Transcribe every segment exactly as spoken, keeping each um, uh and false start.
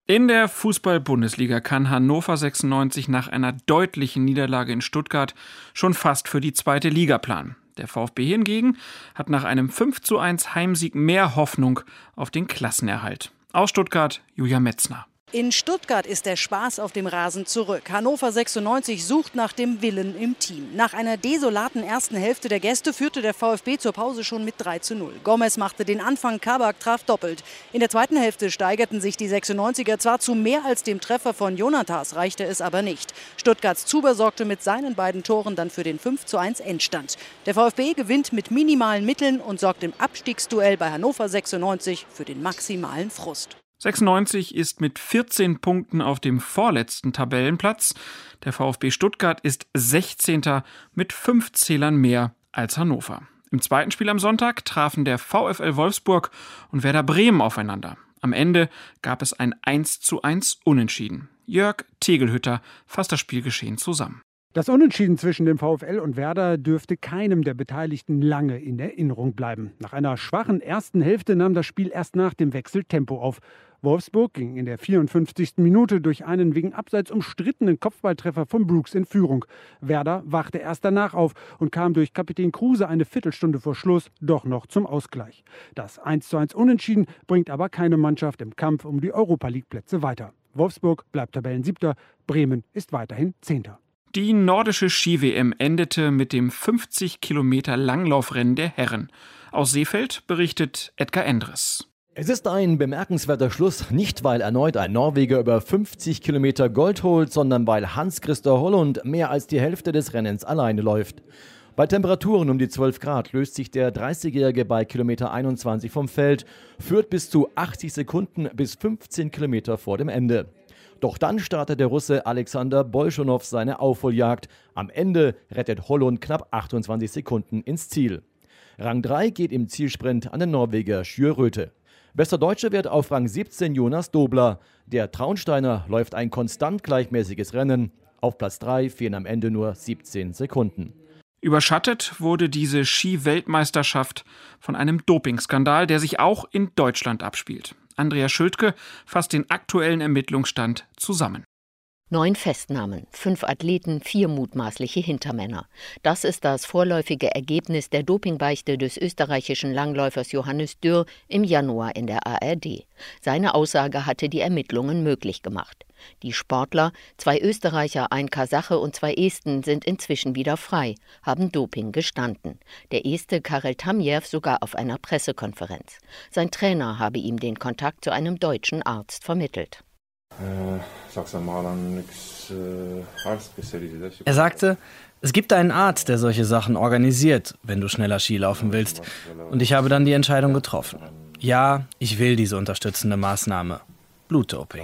In der Fußball-Bundesliga kann Hannover sechsundneunzig nach einer deutlichen Niederlage in Stuttgart schon fast für die zweite Liga planen. Der VfB hingegen hat nach einem fünf zu eins Heimsieg mehr Hoffnung auf den Klassenerhalt. Aus Stuttgart, Julia Metzner. In Stuttgart ist der Spaß auf dem Rasen zurück. Hannover sechsundneunzig sucht nach dem Willen im Team. Nach einer desolaten ersten Hälfte der Gäste führte der VfB zur Pause schon mit drei zu null. Gomez machte den Anfang, Kabak traf doppelt. In der zweiten Hälfte steigerten sich die sechsundneunziger zwar zu mehr als dem Treffer von Jonatas, reichte es aber nicht. Stuttgarts Zuber sorgte mit seinen beiden Toren dann für den fünf zu eins Endstand. Der VfB gewinnt mit minimalen Mitteln und sorgt im Abstiegsduell bei Hannover sechsundneunzig für den maximalen Frust. sechsundneunzig ist mit vierzehn Punkten auf dem vorletzten Tabellenplatz. Der VfB Stuttgart ist sechzehnter mit fünf Zählern mehr als Hannover. Im zweiten Spiel am Sonntag trafen der VfL Wolfsburg und Werder Bremen aufeinander. Am Ende gab es ein eins zu eins Unentschieden. Jörg Tegelhütter fasst das Spielgeschehen zusammen. Das Unentschieden zwischen dem VfL und Werder dürfte keinem der Beteiligten lange in Erinnerung bleiben. Nach einer schwachen ersten Hälfte nahm das Spiel erst nach dem Wechsel Tempo auf. Wolfsburg ging in der vierundfünfzigsten Minute durch einen wegen Abseits umstrittenen Kopfballtreffer von Brooks in Führung. Werder wachte erst danach auf und kam durch Kapitän Kruse eine Viertelstunde vor Schluss doch noch zum Ausgleich. Das eins zu eins Unentschieden bringt aber keine Mannschaft im Kampf um die Europa-League-Plätze weiter. Wolfsburg bleibt Tabellensiebter, Bremen ist weiterhin Zehnter. Die nordische Ski-W M endete mit dem fünfzig Kilometer Langlaufrennen der Herren. Aus Seefeld berichtet Edgar Endres. Es ist ein bemerkenswerter Schluss, nicht weil erneut ein Norweger über fünfzig Kilometer Gold holt, sondern weil Hans-Christer Hollund mehr als die Hälfte des Rennens alleine läuft. Bei Temperaturen um die zwölf Grad löst sich der dreißigjährige bei Kilometer einundzwanzig vom Feld, führt bis zu achtzig Sekunden bis fünfzehn Kilometer vor dem Ende. Doch dann startet der Russe Alexander Bolschunow seine Aufholjagd. Am Ende rettet Hollund knapp achtundzwanzig Sekunden ins Ziel. Rang drei geht im Zielsprint an den Norweger Sjö-Røthe. Bester Deutscher wird auf Rang siebzehn Jonas Dobler. Der Traunsteiner läuft ein konstant gleichmäßiges Rennen. Auf Platz drei fehlen am Ende nur siebzehn Sekunden. Überschattet wurde diese Ski-Weltmeisterschaft von einem Dopingskandal, der sich auch in Deutschland abspielt. Andrea Schültke fasst den aktuellen Ermittlungsstand zusammen. Neun Festnahmen, fünf Athleten, vier mutmaßliche Hintermänner. Das ist das vorläufige Ergebnis der Dopingbeichte des österreichischen Langläufers Johannes Dürr im Januar in der A R D. Seine Aussage hatte die Ermittlungen möglich gemacht. Die Sportler, zwei Österreicher, ein Kasache und zwei Esten, sind inzwischen wieder frei, haben Doping gestanden. Der Este Karel Tamjew sogar auf einer Pressekonferenz. Sein Trainer habe ihm den Kontakt zu einem deutschen Arzt vermittelt. Er sagte, es gibt einen Arzt, der solche Sachen organisiert, wenn du schneller Ski laufen willst. Und ich habe dann die Entscheidung getroffen. Ja, ich will diese unterstützende Maßnahme. Blutdoping.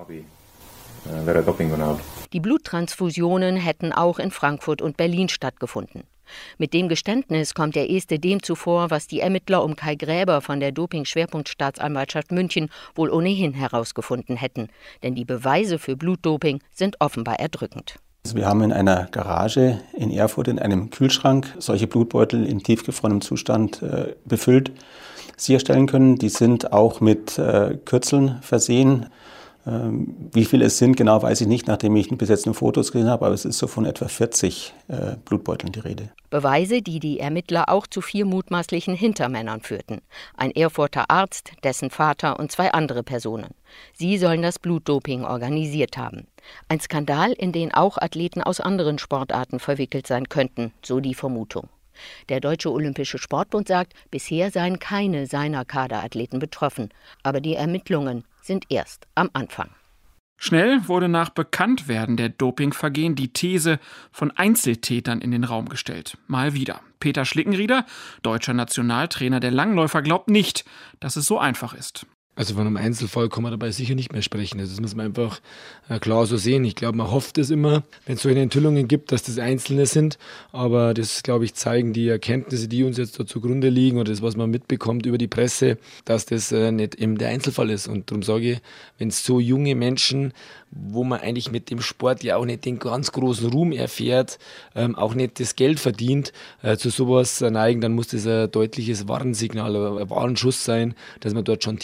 Die Bluttransfusionen hätten auch in Frankfurt und Berlin stattgefunden. Mit dem Geständnis kommt der Este dem zuvor, was die Ermittler um Kai Gräber von der Doping-Schwerpunktstaatsanwaltschaft München wohl ohnehin herausgefunden hätten. Denn die Beweise für Blutdoping sind offenbar erdrückend. Wir haben in einer Garage in Erfurt in einem Kühlschrank solche Blutbeutel in tiefgefrorenem Zustand äh, befüllt sicherstellen können. Die sind auch mit äh, Kürzeln versehen. Wie viele es sind, genau weiß ich nicht, nachdem ich bis jetzt nur Fotos gesehen habe, aber es ist so von etwa vierzig äh, Blutbeuteln die Rede. Beweise, die die Ermittler auch zu vier mutmaßlichen Hintermännern führten. Ein Erfurter Arzt, dessen Vater und zwei andere Personen. Sie sollen das Blutdoping organisiert haben. Ein Skandal, in den auch Athleten aus anderen Sportarten verwickelt sein könnten, so die Vermutung. Der Deutsche Olympische Sportbund sagt, bisher seien keine seiner Kaderathleten betroffen. Aber die Ermittlungen sind erst am Anfang. Schnell wurde nach Bekanntwerden der Dopingvergehen die These von Einzeltätern in den Raum gestellt. Mal wieder. Peter Schlickenrieder, deutscher Nationaltrainer der Langläufer, glaubt nicht, dass es so einfach ist. Also von einem Einzelfall kann man dabei sicher nicht mehr sprechen. Also das muss man einfach äh, klar so sehen. Ich glaube, man hofft es immer, wenn es solche Enthüllungen gibt, dass das Einzelne sind. Aber das, glaube ich, zeigen die Erkenntnisse, die uns jetzt da zugrunde liegen oder das, was man mitbekommt über die Presse, dass das äh, nicht eben der Einzelfall ist. Und darum sage ich, wenn es so junge Menschen, wo man eigentlich mit dem Sport ja auch nicht den ganz großen Ruhm erfährt, ähm, auch nicht das Geld verdient, äh, zu sowas neigen, dann muss das ein deutliches Warnsignal, ein Warnschuss sein, dass man dort schon tiefer reingeht.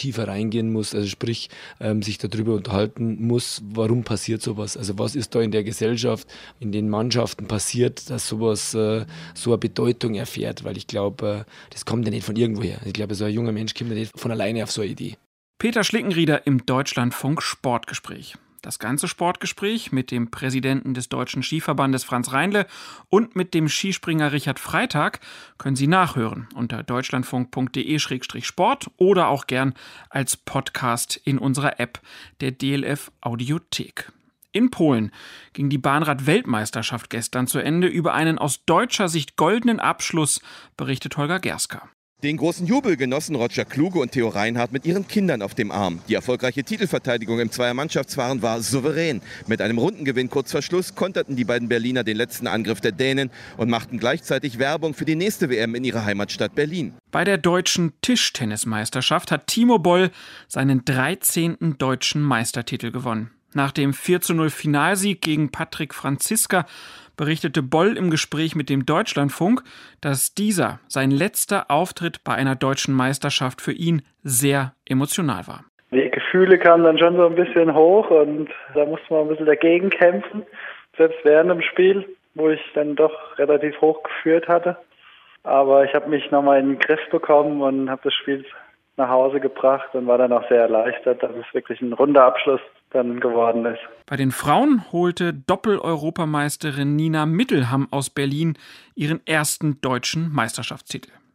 eingehen muss, also sprich, ähm, sich darüber unterhalten muss, warum passiert sowas, also was ist da in der Gesellschaft, in den Mannschaften passiert, dass sowas äh, so eine Bedeutung erfährt, weil ich glaube, äh, das kommt ja nicht von irgendwoher. Ich glaube, so ein junger Mensch kommt ja nicht von alleine auf so eine Idee. Peter Schlickenrieder im Deutschlandfunk Sportgespräch. Das ganze Sportgespräch mit dem Präsidenten des Deutschen Skiverbandes Franz Reinle und mit dem Skispringer Richard Freitag können Sie nachhören unter deutschlandfunk punkt de Schrägstrich sport oder auch gern als Podcast in unserer App der D L F Audiothek. In Polen ging die Bahnrad-Weltmeisterschaft gestern zu Ende. Über einen aus deutscher Sicht goldenen Abschluss berichtet Holger Gerska. Den großen Jubel genossen Roger Kluge und Theo Reinhardt mit ihren Kindern auf dem Arm. Die erfolgreiche Titelverteidigung im Zweiermannschaftsfahren war souverän. Mit einem Rundengewinn kurz vor Schluss konterten die beiden Berliner den letzten Angriff der Dänen und machten gleichzeitig Werbung für die nächste W M in ihrer Heimatstadt Berlin. Bei der deutschen Tischtennismeisterschaft hat Timo Boll seinen dreizehnten deutschen Meistertitel gewonnen. Nach dem vier zu null Finalsieg gegen Patrick Franziska berichtete Boll im Gespräch mit dem Deutschlandfunk, dass dieser sein letzter Auftritt bei einer deutschen Meisterschaft für ihn sehr emotional war. Die Gefühle kamen dann schon so ein bisschen hoch und da musste man ein bisschen dagegen kämpfen, selbst während dem Spiel, wo ich dann doch relativ hoch geführt hatte. Aber ich habe mich nochmal in den Griff bekommen und habe das Spiel nach Hause gebracht und war dann auch sehr erleichtert, dass es wirklich ein runder Abschluss dann geworden ist. Bei den Frauen holte Doppel-Europameisterin Nina Mittelham aus Berlin ihren ersten deutschen Meisterschaftstitel.